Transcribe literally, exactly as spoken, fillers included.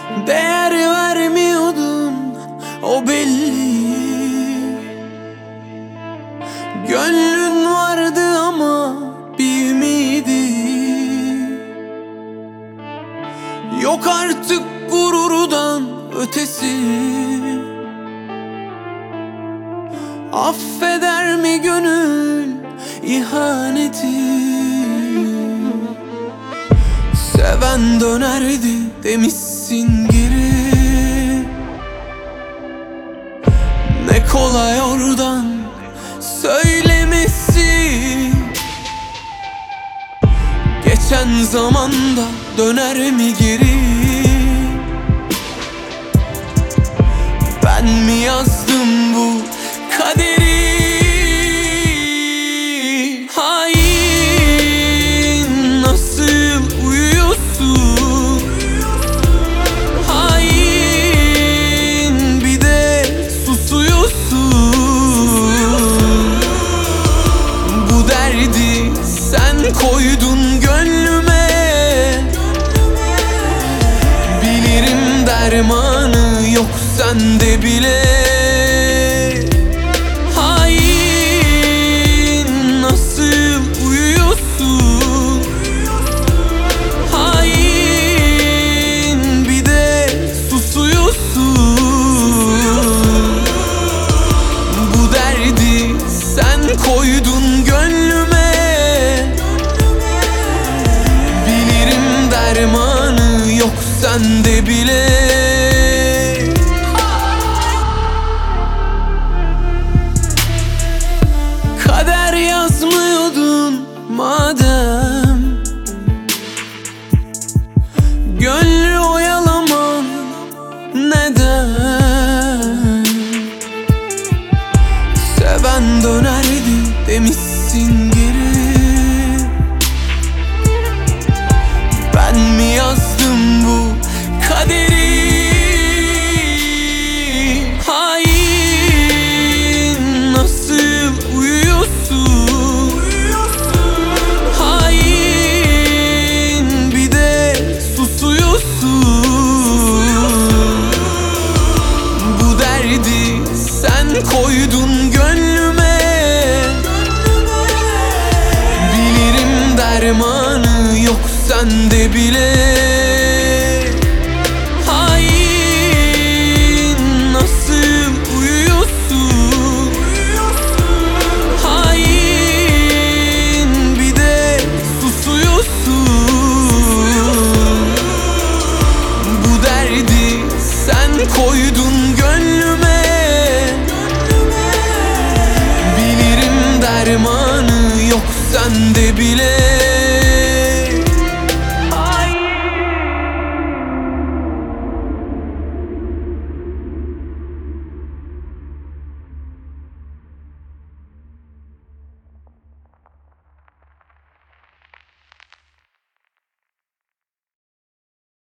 Değer vermiyordum, o belli. Gönlün vardı ama bir ümidi yok artık, gururdan ötesi. Affeder mi gönül ihaneti? Seven dönerdi demişsin geri. Ne kolay oradan söylemesi. Geçen zamanda döner mi geri? Ben mi yazdım bu kaderi? Hain, nasıl uyuyorsun? Hain, bir de susuyorsun. Bu derdi sen koydun gönlüme. Bilirim dermanı yok sende bile. Hain, nasıl uyuyorsun? Hain, bir de susuyorsun. Bu derdi sen koydun gönlüme. Bilirim dermanı yok sende bile. Kader yazmıyordun madem, gönlü oyalaman neden? Seven dönerdi demişsin geri. Ben mi yazdım bu kaderi? Hain, nasıl uyuyorsun? Hain, bir de susuyorsun. Bu derdi sen koydun gönlüme. Bilirim dermanı yok sende bile. Hain, nasıl uyuyorsun? Hain, bir de susuyorsun. Bu derdi sen koydun gönlüme. Bilirim dermanı yok sende bile.